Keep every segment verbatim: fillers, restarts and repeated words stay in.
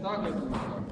Так это?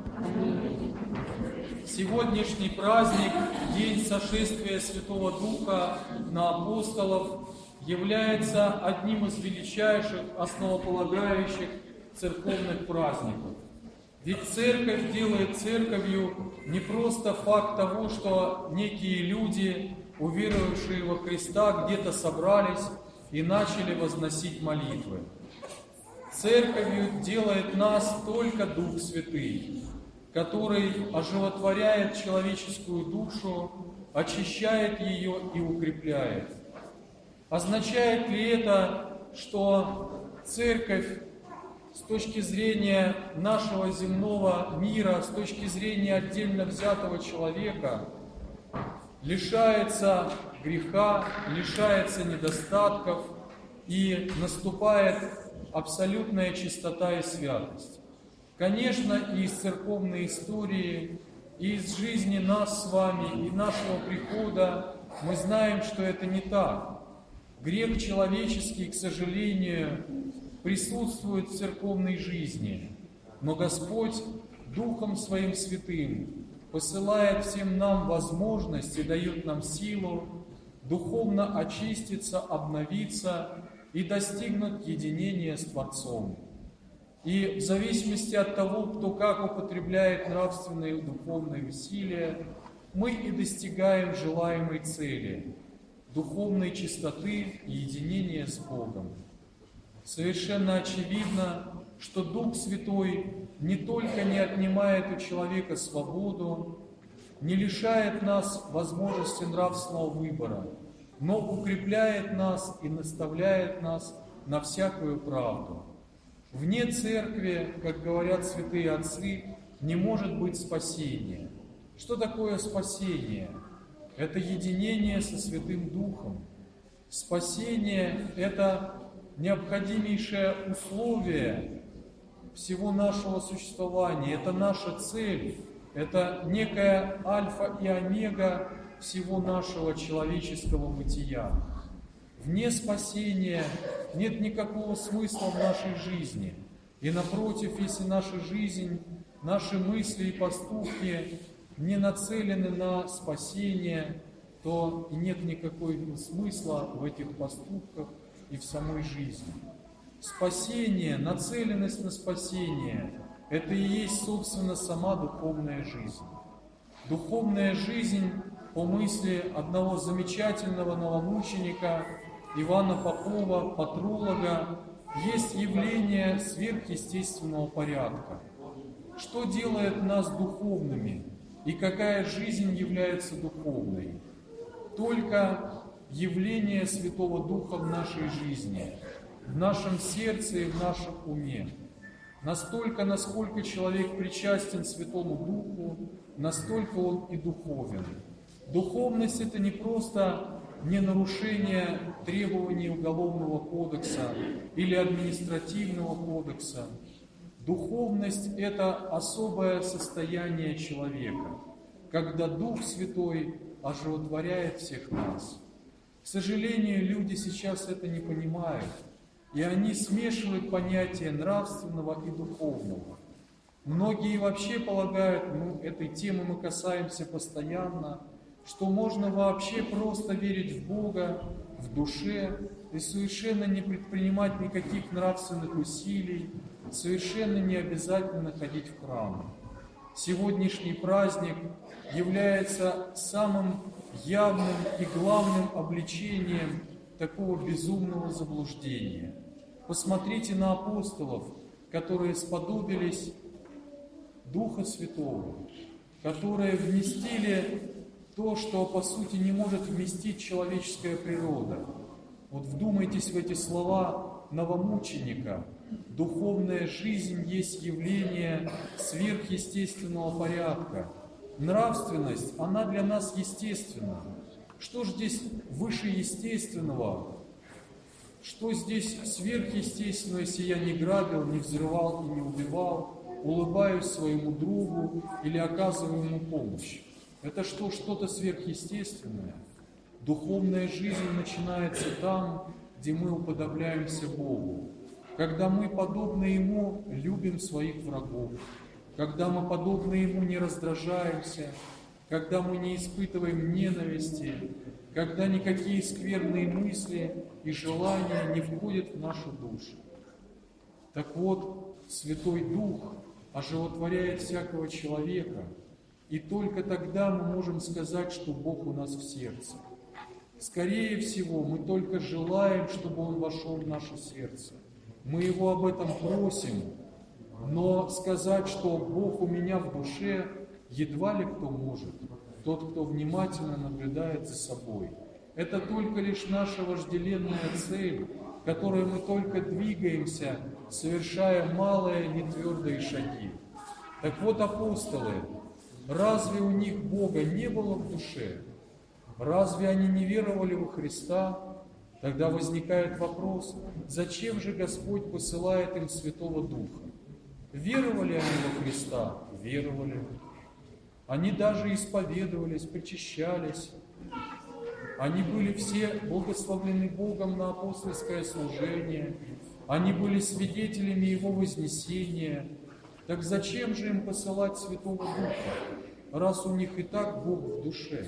Сегодняшний праздник, день сошествия Святого Духа на апостолов, является одним из величайших, основополагающих церковных праздников. Ведь церковь делает церковью не просто факт того, что некие люди, уверовавшие во Христа, где-то собрались и начали возносить молитвы. Церковью делает нас только Дух Святый, который оживотворяет человеческую душу, очищает ее и укрепляет. Означает ли это, что церковь с точки зрения нашего земного мира, с точки зрения отдельно взятого человека, лишается греха, лишается недостатков и наступает абсолютная чистота и святость? Конечно, и из церковной истории, и из жизни нас с вами, и нашего прихода мы знаем, что это не так. Грех человеческий, к сожалению, присутствует в церковной жизни, но Господь Духом Своим Святым посылает всем нам возможность и дает нам силу духовно очиститься, обновиться и достигнуть единения с Творцом. И в зависимости от того, кто как употребляет нравственные и духовные усилия, мы и достигаем желаемой цели – духовной чистоты и единения с Богом. Совершенно очевидно, что Дух Святой не только не отнимает у человека свободу, не лишает нас возможности нравственного выбора, но укрепляет нас и наставляет нас на всякую правду. Вне церкви, как говорят святые отцы, не может быть спасения. Что такое спасение? Это единение со Святым Духом. Спасение – это необходимейшее условие всего нашего существования, это наша цель, это некая альфа и омега всего нашего человеческого бытия. Вне спасения нет никакого смысла в нашей жизни. И напротив, если наша жизнь, наши мысли и поступки не нацелены на спасение, то и нет никакого смысла в этих поступках и в самой жизни. Спасение, нацеленность на спасение – это и есть, собственно, сама духовная жизнь. Духовная жизнь, по мысли одного замечательного новомученика Ивана Попова, патролога, есть явление сверхъестественного порядка. Что делает нас духовными и какая жизнь является духовной? Только явление Святого Духа в нашей жизни, в нашем сердце и в нашем уме. Настолько, насколько человек причастен Святому Духу, настолько он и духовен. Духовность – это не просто не нарушение требований Уголовного кодекса или Административного кодекса. Духовность – это особое состояние человека, когда Дух Святой оживотворяет всех нас. К сожалению, люди сейчас это не понимают, и они смешивают понятия нравственного и духовного. Многие вообще полагают, ну, этой темы мы касаемся постоянно, что можно вообще просто верить в Бога, в душе, и совершенно не предпринимать никаких нравственных усилий, совершенно не обязательно ходить в храм. Сегодняшний праздник является самым явным и главным обличением такого безумного заблуждения. Посмотрите на апостолов, которые сподобились Духа Святого, которые вместили то, что по сути не может вместить человеческая природа. Вот вдумайтесь в эти слова новомученика. Духовная жизнь есть явление сверхъестественного порядка. Нравственность, она для нас естественна. Что же здесь выше естественного? Что здесь сверхъестественного, если я не грабил, не взрывал и не убивал, улыбаюсь своему другу или оказываю ему помощь? Это что, что-то сверхъестественное? Духовная жизнь начинается там, где мы уподобляемся Богу, когда мы, подобно Ему, любим своих врагов, когда мы, подобно Ему, не раздражаемся, когда мы не испытываем ненависти, когда никакие скверные мысли и желания не входят в нашу душу. Так вот, Святой Дух оживотворяет всякого человека, и только тогда мы можем сказать, что Бог у нас в сердце. Скорее всего, мы только желаем, чтобы Он вошел в наше сердце. Мы Его об этом просим, но сказать, что Бог у меня в душе, едва ли кто может. Тот, кто внимательно наблюдает за собой. Это только лишь наша вожделенная цель, к которой мы только двигаемся, совершая малые нетвердые шаги. Так вот, апостолы, разве у них Бога не было в душе? Разве они не веровали во Христа? Тогда возникает вопрос, зачем же Господь посылает им Святого Духа? Веровали они во Христа? Веровали. Они даже исповедовались, причащались. Они были все благословлены Богом на апостольское служение. Они были свидетелями Его вознесения. Так зачем же им посылать Святого Духа, раз у них и так Бог в душе?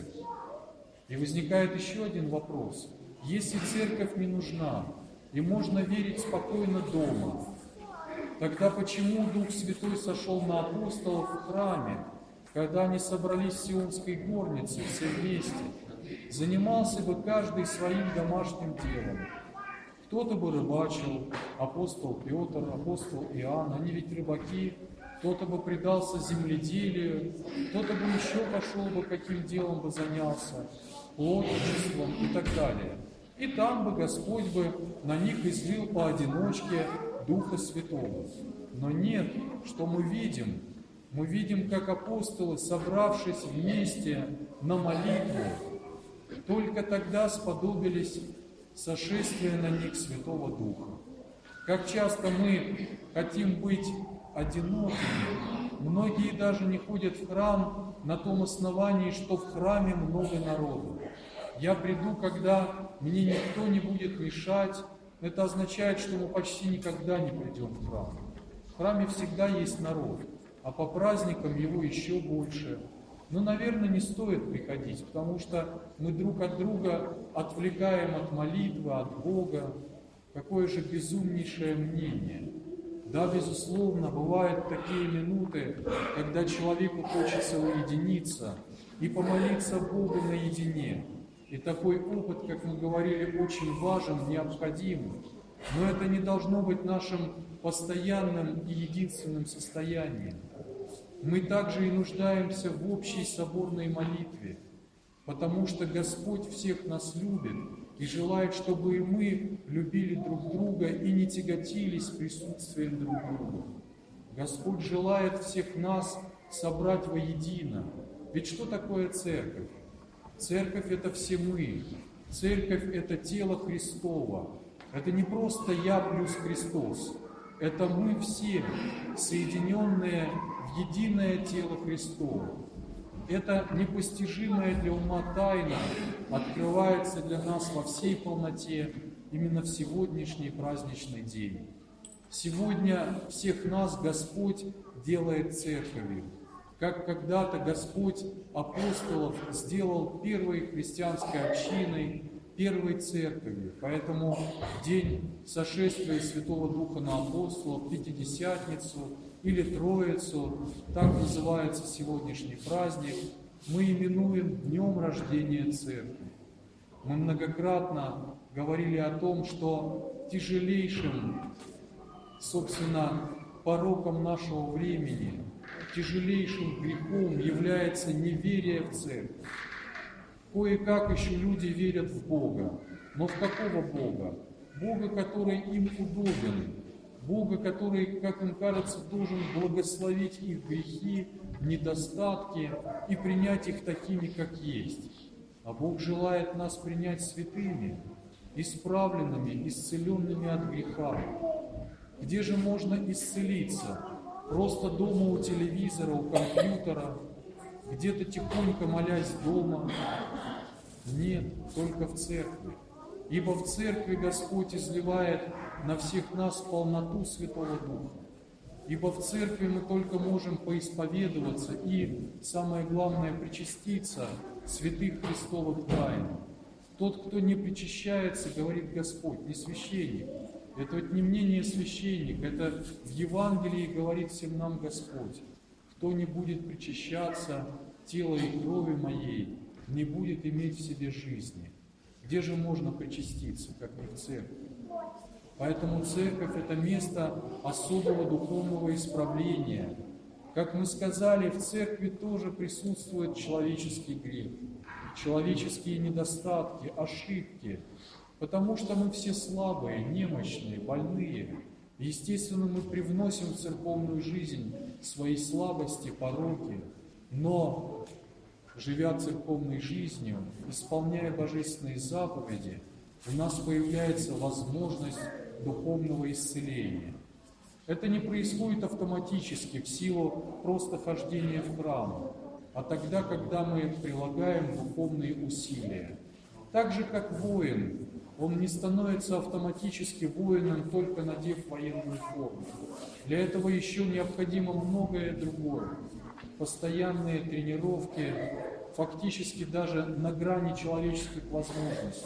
И возникает еще один вопрос. Если церковь не нужна, и можно верить спокойно дома, тогда почему Дух Святой сошел на апостолов в храме, когда они собрались в Сионской горнице все вместе? Занимался бы каждый своим домашним делом. Кто-то бы рыбачил, апостол Петр, апостол Иоанн, они ведь рыбаки, кто-то бы предался земледелию, кто-то бы еще пошел бы, каким делом бы занялся, плотничеством и так далее. И там бы Господь бы на них излил поодиночке Духа Святого. Но нет, что мы видим? Мы видим, как апостолы, собравшись вместе на молитву, только тогда сподобились сошествия на них Святого Духа. Как часто мы хотим быть одинокими, многие даже не ходят в храм на том основании, что в храме много народу. Я приду, когда мне никто не будет мешать. Это означает, что мы почти никогда не придем в храм. В храме всегда есть народ, а по праздникам его еще больше. Но, наверное, не стоит приходить, потому что мы друг от друга отвлекаем от молитвы, от Бога. Какое же безумнейшее мнение! Да, безусловно, бывают такие минуты, когда человеку хочется уединиться и помолиться Богу наедине. И такой опыт, как мы говорили, очень важен, необходим. Но это не должно быть нашим постоянным и единственным состоянием. Мы также и нуждаемся в общей соборной молитве, потому что Господь всех нас любит и желает, чтобы и мы любили друг друга и не тяготились присутствием друг друга. Господь желает всех нас собрать воедино. Ведь что такое церковь? Церковь – это все мы. Церковь – это тело Христово. Это не просто я плюс Христос. Это мы все, соединенные в единое тело Христово. Это непостижимая для ума тайна открывается для нас во всей полноте именно в сегодняшний праздничный день. Сегодня всех нас Господь делает церковью, как когда-то Господь апостолов сделал первой христианской общиной, первой церковью. Поэтому день сошествия Святого Духа на апостолов, Пятидесятницу или Троицу, так называется сегодняшний праздник, мы именуем днем рождения Церкви. Мы многократно говорили о том, что тяжелейшим, собственно, пороком нашего времени, тяжелейшим грехом является неверие в Церковь. Кое-как еще люди верят в Бога. Но в какого Бога? Бога, который им удобен. Бога, который, как им кажется, должен благословить их грехи, недостатки и принять их такими, как есть. А Бог желает нас принять святыми, исправленными, исцеленными от греха. Где же можно исцелиться? Просто дома у телевизора, у компьютера, где-то тихонько молясь дома? Нет, только в церкви. Ибо в церкви Господь изливает на всех нас полноту Святого Духа. Ибо в церкви мы только можем поисповедоваться и, самое главное, причаститься святых Христовых тайн. Тот, кто не причащается, говорит Господь, не священник. Это вот не мнение священника, это в Евангелии говорит всем нам Господь. Кто не будет причащаться тела и крови моей, не будет иметь в себе жизни. Где же можно причаститься, как не в церкви? Поэтому церковь – это место особого духовного исправления. Как мы сказали, в церкви тоже присутствует человеческий грех, человеческие недостатки, ошибки, потому что мы все слабые, немощные, больные. Естественно, мы привносим в церковную жизнь свои слабости, пороки, но, живя церковной жизнью, исполняя божественные заповеди, у нас появляется возможность духовного исцеления. Это не происходит автоматически в силу просто хождения в храм, а тогда, когда мы прилагаем духовные усилия. Так же, как воин, он не становится автоматически воином, только надев военную форму. Для этого еще необходимо многое другое. Постоянные тренировки, фактически даже на грани человеческих возможностей.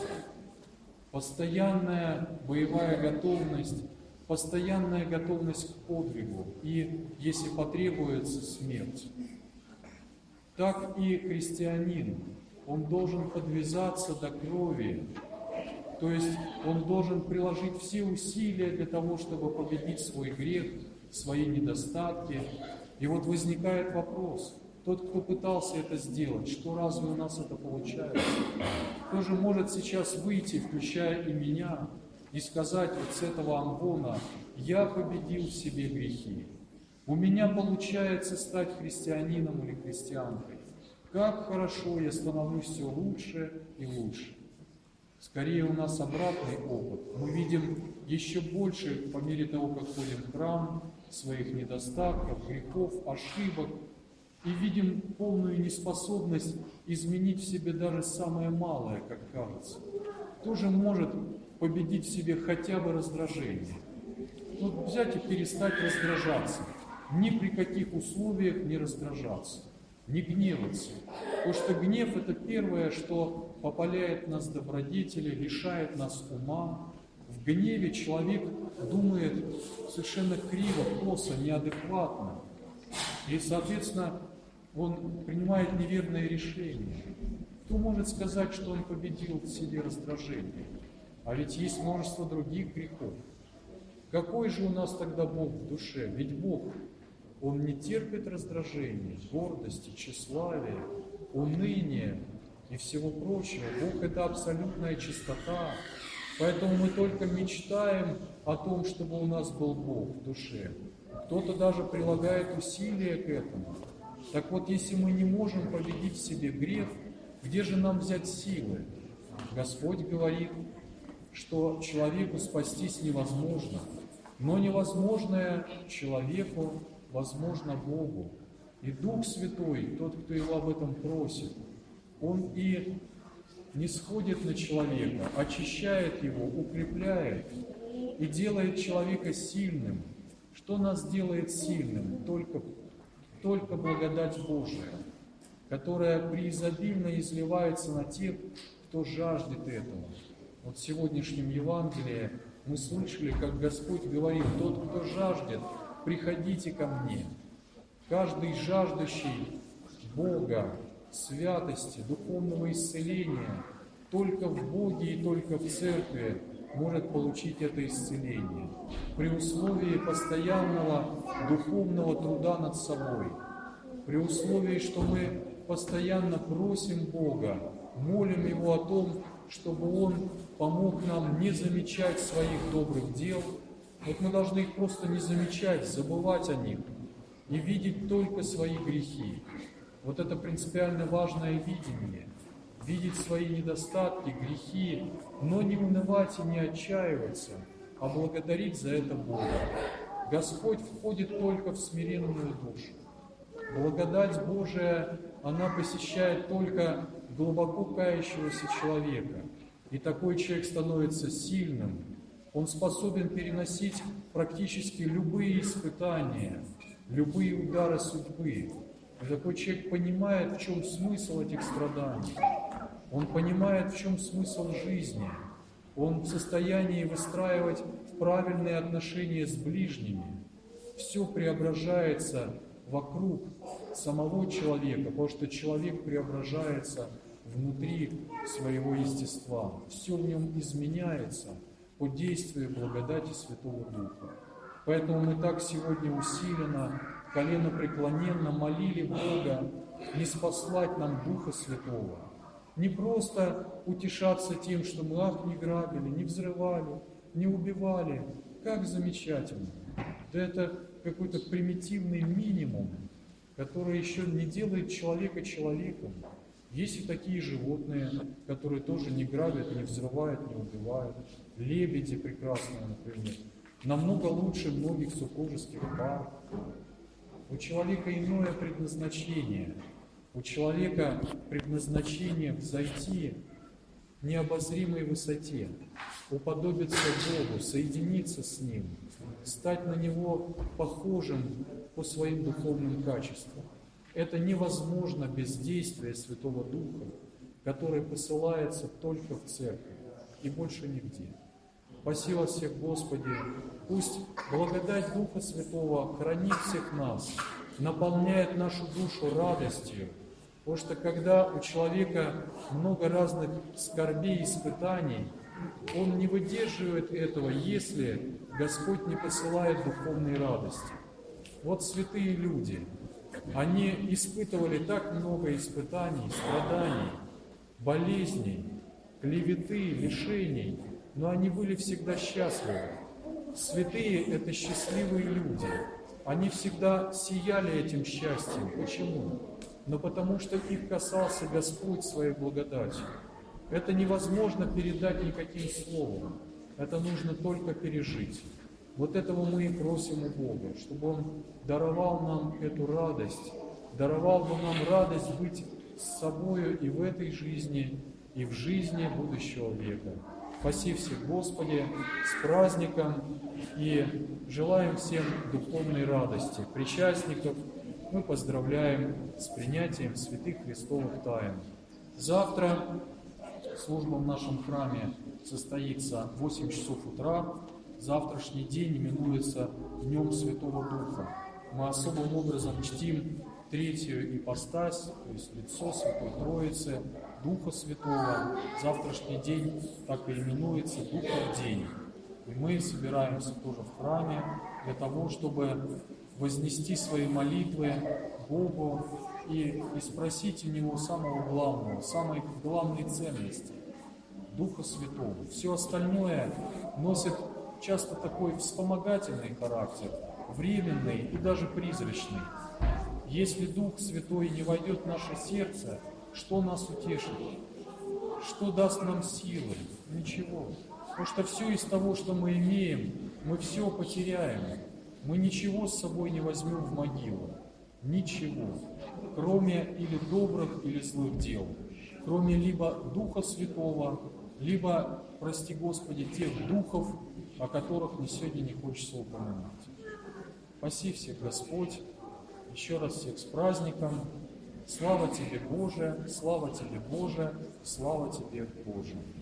Постоянная боевая готовность, постоянная готовность к подвигу и, если потребуется, смерть. Так и христианин, он должен подвязаться до крови, то есть он должен приложить все усилия для того, чтобы победить свой грех, свои недостатки. И вот возникает вопрос, тот, кто пытался это сделать, что разве у нас это получается? Кто же может сейчас выйти, включая и меня, и сказать вот с этого амвона: «Я победил в себе грехи, у меня получается стать христианином или христианкой, как хорошо, я становлюсь все лучше и лучше». Скорее у нас обратный опыт. Мы видим еще больше, по мере того, как ходим в храм, своих недостатков, грехов, ошибок, и видим полную неспособность изменить в себе даже самое малое, как кажется. Кто же может победить в себе хотя бы раздражение? Вот взять и перестать раздражаться. Ни при каких условиях не раздражаться, не гневаться. Потому что гнев – это первое, что попаляет нас добродетели, лишает нас ума. В гневе человек думает совершенно криво, косо, неадекватно. И, соответственно, он принимает неверные решения. Кто может сказать, что он победил в себе раздражение? А ведь есть множество других грехов. Какой же у нас тогда Бог в душе? Ведь Бог, Он не терпит раздражения, гордости, тщеславия, уныния и всего прочего. Бог – это абсолютная чистота. Поэтому мы только мечтаем о том, чтобы у нас был Бог в душе. Кто-то даже прилагает усилия к этому. Так вот, если мы не можем победить в себе грех, где же нам взять силы? Господь говорит, что человеку спастись невозможно, но невозможное человеку возможно Богу. И Дух Святой, тот, кто его об этом просит, он и не сходит на человека, очищает его, укрепляет и делает человека сильным. Что нас делает сильным? Только, только благодать Божия, которая преизобильно изливается на тех, кто жаждет этого. Вот в сегодняшнем Евангелии мы слышали, как Господь говорит: «Тот, кто жаждет, приходите ко мне». Каждый жаждущий Бога, святости, духовного исцеления, только в Боге и только в Церкви может получить это исцеление. При условии постоянного духовного труда над собой, при условии, что мы постоянно просим Бога, молим Его о том, чтобы Он помог нам не замечать своих добрых дел. Вот мы должны их просто не замечать, забывать о них и видеть только свои грехи. Вот это принципиально важное видение. Видеть свои недостатки, грехи, но не унывать и не отчаиваться, а благодарить за это Бога. Господь входит только в смиренную душу. Благодать Божия, она посещает только глубоко кающегося человека. И такой человек становится сильным, Он способен переносить практически любые испытания, любые удары судьбы. И такой человек понимает, в чем смысл этих страданий. Он понимает, в чем смысл жизни. Он в состоянии выстраивать правильные отношения с ближними. Все преображается вокруг самого человека, потому что человек преображается внутри своего естества. Все в нем изменяется под действием благодати Святого Духа. Поэтому мы так сегодня усиленно, коленопреклоненно молили Бога не спаслать нам Духа Святого. Не просто утешаться тем, что мы ах, не грабили, не взрывали, не убивали. Как замечательно! Да это какой-то примитивный минимум, который еще не делает человека человеком. Есть и такие животные, которые тоже не грабят, не взрывают, не убивают. Лебеди прекрасные, например. Намного лучше многих супружеских пар. У человека иное предназначение. У человека предназначение взойти к необозримой высоте, уподобиться Богу, соединиться с Ним, стать на Него похожим по своим духовным качествам. Это невозможно без действия Святого Духа, который посылается только в церковь и больше нигде. Спаси вас всех, Господи! Пусть благодать Духа Святого хранит всех нас, наполняет нашу душу радостью, потому что когда у человека много разных скорбей и испытаний, он не выдерживает этого, если Господь не посылает духовной радости. Вот святые люди, они испытывали так много испытаний, страданий, болезней, клеветы, лишений, но они были всегда счастливы. Святые – это счастливые люди. Они всегда сияли этим счастьем. Почему? Но потому что их касался Господь своей благодатью. Это невозможно передать никаким словом. Это нужно только пережить. Вот этого мы и просим у Бога, чтобы Он даровал нам эту радость, даровал бы нам радость быть с собою и в этой жизни, и в жизни будущего века. Спаси всех, Господи, с праздником, и желаем всем духовной радости. Причастников мы поздравляем с принятием святых Христовых тайн. Завтра служба в нашем храме состоится в восемь часов утра. Завтрашний день именуется Днем Святого Духа. Мы особым образом чтим третью ипостась, то есть лицо Святой Троицы, Духа Святого. Завтрашний день так и именуется Духов день. И мы собираемся тоже в храме для того, чтобы вознести свои молитвы Богу и, и спросить у Него самого главного, самой главной ценности – Духа Святого. Все остальное носит часто такой вспомогательный характер, временный и даже призрачный. Если Дух Святой не войдет в наше сердце, что нас утешит? Что даст нам силы? Ничего. Потому что все из того, что мы имеем, мы все потеряем. Мы ничего с собой не возьмем в могилу. Ничего. Кроме или добрых, или злых дел. Кроме либо Духа Святого, либо, прости Господи, тех духов, о которых мне сегодня не хочется упоминать. Спаси всех, Господь. Еще раз всех с праздником. Слава Тебе, Боже, слава Тебе, Боже, слава Тебе, Боже.